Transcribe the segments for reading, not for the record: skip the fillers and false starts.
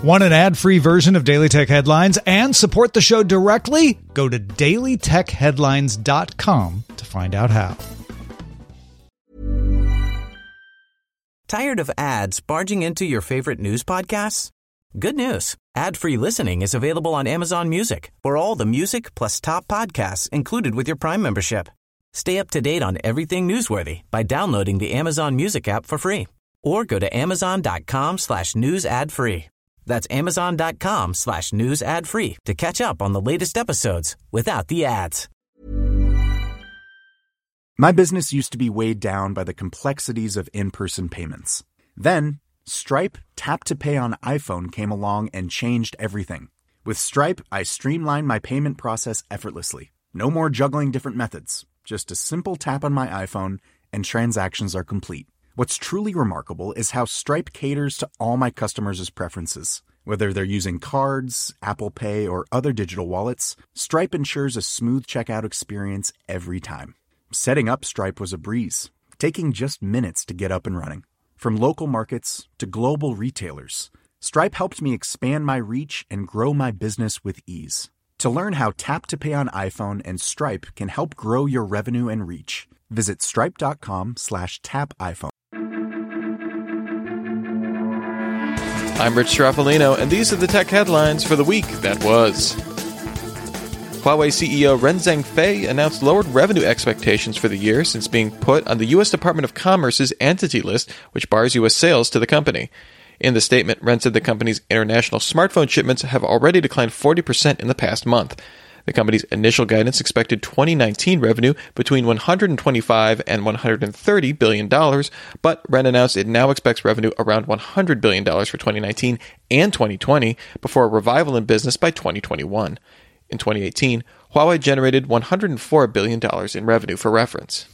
Want an ad-free version of Daily Tech Headlines and support the show directly? Go to dailytechheadlines.com to find out how. Tired of ads barging into your favorite news podcasts? Good news. Ad-free listening is available on Amazon Music for all the music plus top podcasts included with your Prime membership. Stay up to date on everything newsworthy by downloading the Amazon Music app for free or go to amazon.com/news ad free. That's amazon.com/news ad free to catch up on the latest episodes without the ads. My business used to be weighed down by the complexities of in-person payments. Then, Stripe Tap to Pay on iPhone came along and changed everything. With Stripe, I streamlined my payment process effortlessly. No more juggling different methods. Just a simple tap on my iPhone and transactions are complete. What's truly remarkable is how Stripe caters to all my customers' preferences. Whether they're using cards, Apple Pay, or other digital wallets, Stripe ensures a smooth checkout experience every time. Setting up Stripe was a breeze, taking just minutes to get up and running. From local markets to global retailers, Stripe helped me expand my reach and grow my business with ease. To learn how Tap to Pay on iPhone and Stripe can help grow your revenue and reach, visit stripe.com/tapiphone. I'm Rich Straffolino, and these are the tech headlines for the week that was. Huawei CEO Ren Zhengfei announced lowered revenue expectations for the year since being put on the U.S. Department of Commerce's entity list, which bars U.S. sales to the company. In the statement, Ren said the company's international smartphone shipments have already declined 40% in the past month. The company's initial guidance expected 2019 revenue between $125 and $130 billion, but Ren announced it now expects revenue around $100 billion for 2019 and 2020 before a revival in business by 2021. In 2018, Huawei generated $104 billion in revenue for reference.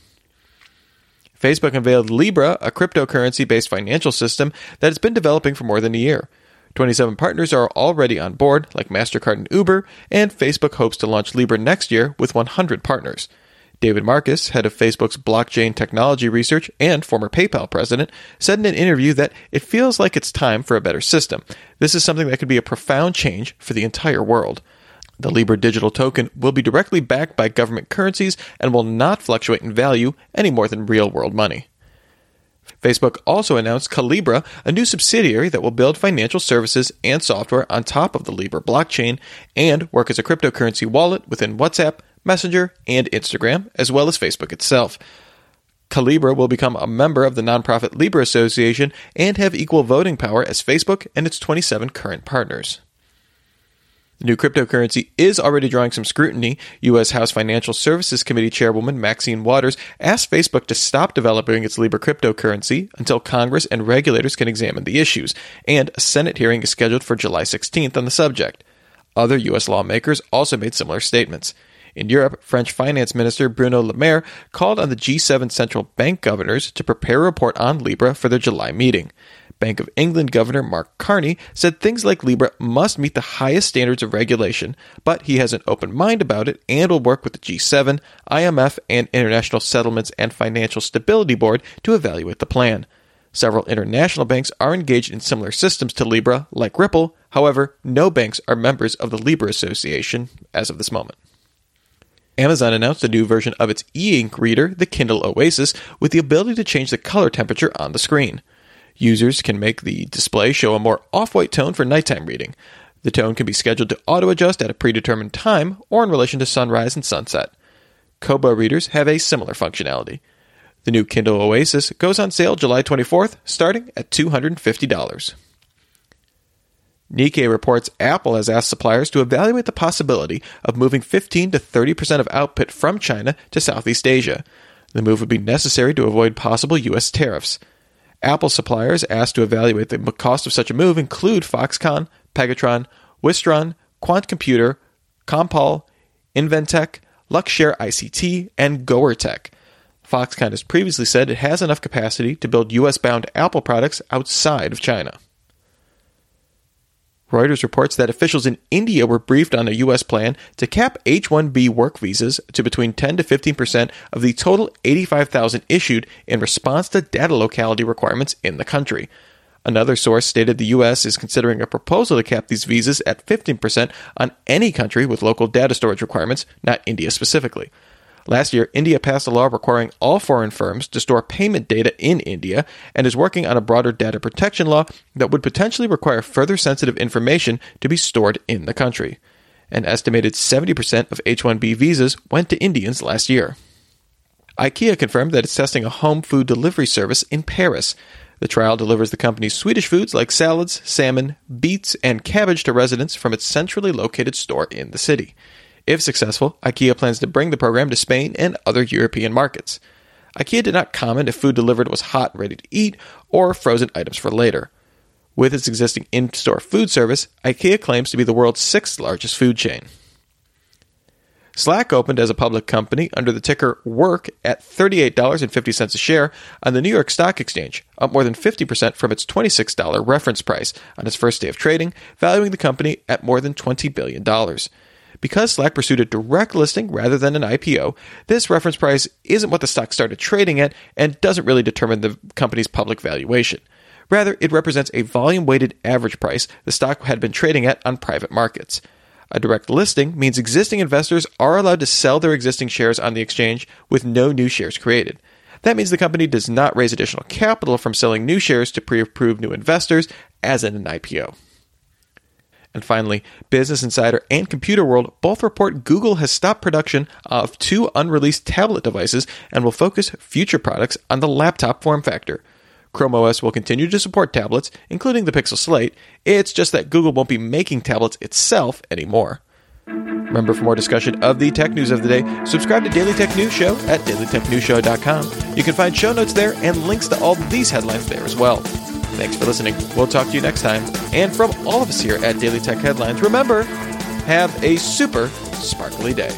Facebook unveiled Libra, a cryptocurrency-based financial system that has been developing for more than a year. 27 partners are already on board, like MasterCard and Uber, and Facebook hopes to launch Libra next year with 100 partners. David Marcus, head of Facebook's blockchain technology research and former PayPal president, said in an interview that it feels like it's time for a better system. This is something that could be a profound change for the entire world. The Libra digital token will be directly backed by government currencies and will not fluctuate in value any more than real-world money. Facebook also announced Calibra, a new subsidiary that will build financial services and software on top of the Libra blockchain and work as a cryptocurrency wallet within WhatsApp, Messenger, and Instagram, as well as Facebook itself. Calibra will become a member of the nonprofit Libra Association and have equal voting power as Facebook and its 27 current partners. The new cryptocurrency is already drawing some scrutiny. U.S. House Financial Services Committee Chairwoman Maxine Waters asked Facebook to stop developing its Libra cryptocurrency until Congress and regulators can examine the issues, and a Senate hearing is scheduled for July 16th on the subject. Other U.S. lawmakers also made similar statements. In Europe, French Finance Minister Bruno Le Maire called on the G7 central bank governors to prepare a report on Libra for their July meeting. Bank of England Governor Mark Carney said things like Libra must meet the highest standards of regulation, but he has an open mind about it and will work with the G7, IMF, and International Settlements and Financial Stability Board to evaluate the plan. Several international banks are engaged in similar systems to Libra, like Ripple. However, no banks are members of the Libra Association as of this moment. Amazon announced a new version of its e-ink reader, the Kindle Oasis, with the ability to change the color temperature on the screen. Users can make the display show a more off-white tone for nighttime reading. The tone can be scheduled to auto-adjust at a predetermined time or in relation to sunrise and sunset. Kobo readers have a similar functionality. The new Kindle Oasis goes on sale July 24th, starting at $250. Nikkei reports Apple has asked suppliers to evaluate the possibility of moving 15 to 30% of output from China to Southeast Asia. The move would be necessary to avoid possible U.S. tariffs. Apple suppliers asked to evaluate the cost of such a move include Foxconn, Pegatron, Wistron, Quant Computer, Compal, Inventec, Luxshare ICT, and Goertek. Foxconn has previously said it has enough capacity to build U.S.-bound Apple products outside of China. Reuters reports that officials in India were briefed on a U.S. plan to cap H-1B work visas to between 10 to 15% of the total 85,000 issued in response to data locality requirements in the country. Another source stated the U.S. is considering a proposal to cap these visas at 15% on any country with local data storage requirements, not India specifically. Last year, India passed a law requiring all foreign firms to store payment data in India and is working on a broader data protection law that would potentially require further sensitive information to be stored in the country. An estimated 70% of H-1B visas went to Indians last year. IKEA confirmed that it's testing a home food delivery service in Paris. The trial delivers the company's Swedish foods like salads, salmon, beets, and cabbage to residents from its centrally located store in the city. If successful, IKEA plans to bring the program to Spain and other European markets. IKEA did not comment if food delivered was hot and ready to eat or frozen items for later. With its existing in-store food service, IKEA claims to be the world's 6th largest food chain. Slack opened as a public company under the ticker WORK at $38.50 a share on the New York Stock Exchange, up more than 50% from its $26 reference price on its first day of trading, valuing the company at more than $20 billion. Because Slack pursued a direct listing rather than an IPO, this reference price isn't what the stock started trading at and doesn't really determine the company's public valuation. Rather, it represents a volume-weighted average price the stock had been trading at on private markets. A direct listing means existing investors are allowed to sell their existing shares on the exchange with no new shares created. That means the company does not raise additional capital from selling new shares to pre-approve new investors, as in an IPO. And finally, Business Insider and Computer World both report Google has stopped production of 2 unreleased tablet devices and will focus future products on the laptop form factor. Chrome OS will continue to support tablets, including the Pixel Slate. It's just that Google won't be making tablets itself anymore. Remember, for more discussion of the tech news of the day, subscribe to Daily Tech News Show at dailytechnewsshow.com. You can find show notes there and links to all these headlines there as well. Thanks for listening. We'll talk to you next time. And from all of us here at Daily Tech Headlines, remember, have a super sparkly day.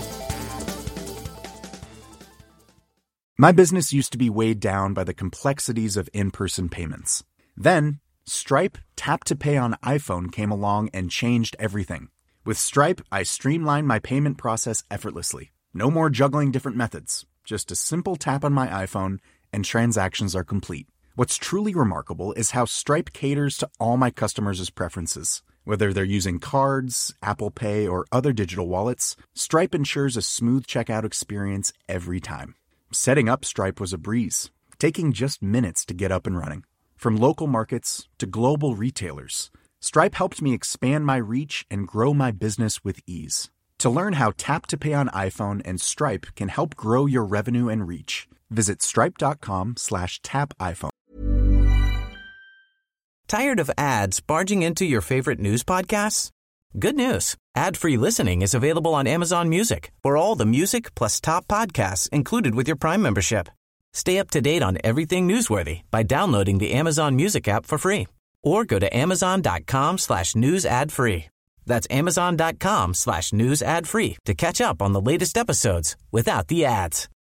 My business used to be weighed down by the complexities of in-person payments. Then, Stripe Tap to Pay on iPhone came along and changed everything. With Stripe, I streamlined my payment process effortlessly. No more juggling different methods. Just a simple tap on my iPhone and transactions are complete. What's truly remarkable is how Stripe caters to all my customers' preferences. Whether they're using cards, Apple Pay, or other digital wallets, Stripe ensures a smooth checkout experience every time. Setting up Stripe was a breeze, taking just minutes to get up and running. From local markets to global retailers, Stripe helped me expand my reach and grow my business with ease. To learn how Tap to Pay on iPhone and Stripe can help grow your revenue and reach, visit stripe.com/tapiphone. Tired of ads barging into your favorite news podcasts? Good news. Ad-free listening is available on Amazon Music for all the music plus top podcasts included with your Prime membership. Stay up to date on everything newsworthy by downloading the Amazon Music app for free or go to amazon.com/news ad free. That's amazon.com/news ad free to catch up on the latest episodes without the ads.